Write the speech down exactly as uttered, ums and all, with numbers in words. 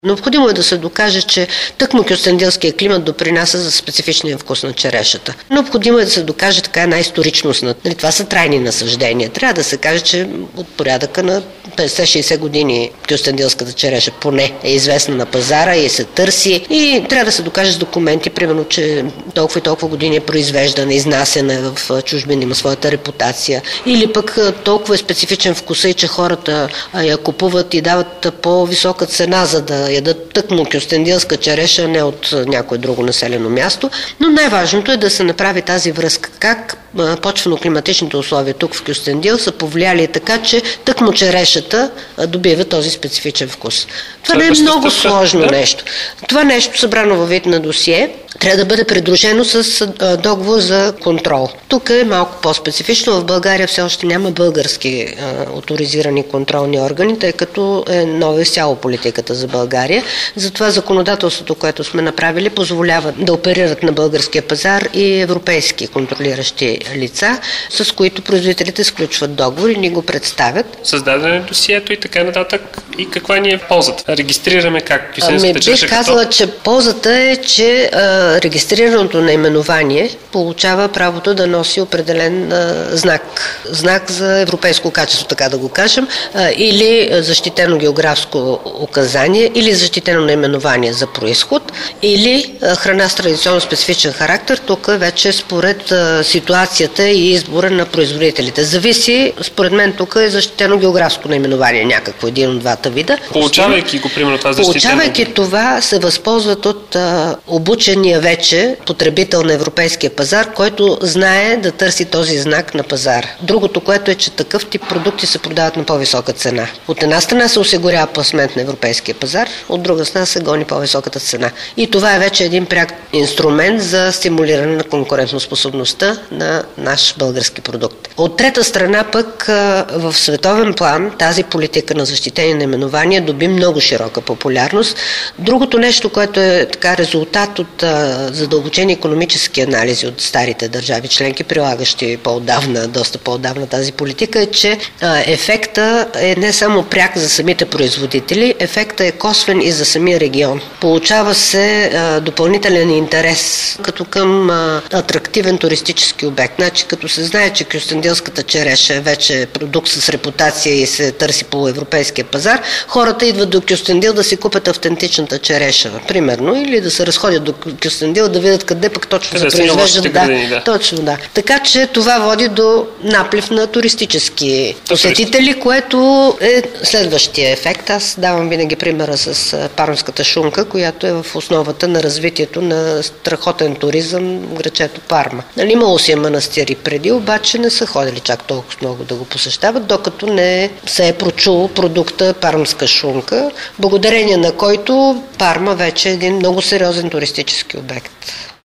Необходимо е да се докаже, че тъкмо кюстендилския климат допринася за специфичния вкус на черешата. Необходимо е да се докаже така една историчност. Нали, това са трайни насъждения. Трябва да се каже, че от порядъка на петдесет-шейсет години кюстендилската череша поне е известна на пазара и се търси. И трябва да се докаже с документи, примерно, че толкова и толкова години е произвеждана, изнасяна в чужбина, има своята репутация. Или пък толкова е специфичен вкуса и че хората я купуват и дават по-висока цена, за да ядат тъкмо кюстендилска череша, не от някое друго населено място. Но най-важното е да се направи тази връзка. Как почвено-климатичните условия тук в Кюстендил са повлияли така, че тъкмо черешата добива този специфичен вкус. Това не е много сложно нещо. Това нещо, събрано във вид на досие, трябва да бъде придружено с договор за контрол. Тук е малко по-специфично. В България все още няма български а, оторизирани контролни органи, тъй като е нова изцяло политиката за България. Затова законодателството, което сме направили, позволява да оперират на българския пазар и европейски контролиращи лица, с които производителите сключват договор и ни го представят. Създадено е досието и така нататък. И каква ни е ползата? Регистрираме как кюстендилската череша? Ами бих казала, че ползата е, че а, регистрираното наименование получава правото да носи определен а, знак. Знак за европейско качество, така да го кажем, а, или защитено географско указание, или защитено наименование за происход, или а, храна с традиционно специфичен характер. Тук вече според а, ситуацията и избора на производителите. Зависи, според мен тук е защитено географско наименование, някакво един от двата вида. Получавайки го, примерно, това защитено... Получавайки това, се възползват от а, обучения вече потребител на европейския пазар, който знае да търси този знак на пазар. Другото, което е, че такъв тип продукти се продават на по-висока цена. От една страна се осигурява пласмент на европейския пазар, от друга страна се гони по-високата цена. И това е вече един пряк инструмент за стимулиране на конкурентоспособността на наш български продукт. От трета страна пък в световен план тази политика на защитени наименования доби много широка популярност. Другото нещо, което е така резултат от задълбочени икономически анализи от старите държави членки, прилагащи по-отдавна, доста по-отдавна тази политика, е, че ефекта е не само пряк за самите производители, ефекта е косвен и за самия регион. Получава се допълнителен интерес като към атрактивен туристически обект. Значи, като се знае, че кюстендилската череша е вече продукт с репутация и се търси по европейския пазар, хората идват до Кюстендил да си купят автентичната череша, примерно, или да се разходят до Кюстендил да видят къде пък точно се произвеждат. Да, градини, да. Точно, да. Така че това води до наплив на туристически посетители, което е следващия ефект. Аз давам винаги примера с пармската шунка, която е в основата на развитието на страхотен туризъм в грачето Парма. Нали, имало си е манастири преди, обаче не са ходили чак толкова много да го посещават, докато не се е прочул продукта пармска шунка, благодарение на който Парма вече е един много сериозен туристически обект.